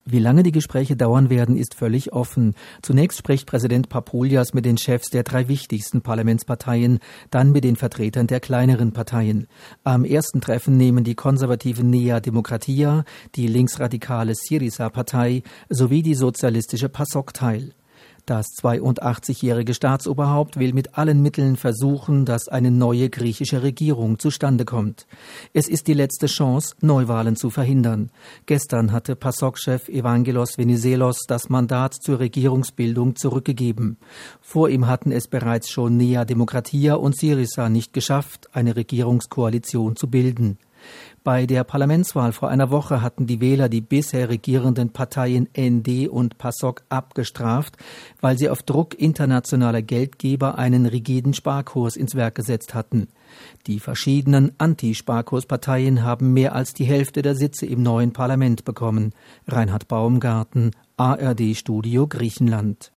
Wie lange die Gespräche dauern werden, ist völlig offen. Zunächst spricht Präsident Papoulias mit den Chefs der 3 wichtigsten Parlamentsparteien, dann mit den Vertretern der kleineren Parteien. Am ersten Treffen nehmen die konservative Nea Demokratia, die linksradikale Syriza-Partei sowie die sozialistische PASOK teil. Das 82-jährige Staatsoberhaupt will mit allen Mitteln versuchen, dass eine neue griechische Regierung zustande kommt. Es ist die letzte Chance, Neuwahlen zu verhindern. Gestern hatte PASOK-Chef Evangelos Venizelos das Mandat zur Regierungsbildung zurückgegeben. Vor ihm hatten es bereits schon Nea Demokratia und Syriza nicht geschafft, eine Regierungskoalition zu bilden. Bei der Parlamentswahl vor einer Woche hatten die Wähler die bisher regierenden Parteien ND und PASOK abgestraft, weil sie auf Druck internationaler Geldgeber einen rigiden Sparkurs ins Werk gesetzt hatten. Die verschiedenen Anti-Sparkursparteien haben mehr als die Hälfte der Sitze im neuen Parlament bekommen. Reinhard Baumgarten, ARD Studio Griechenland.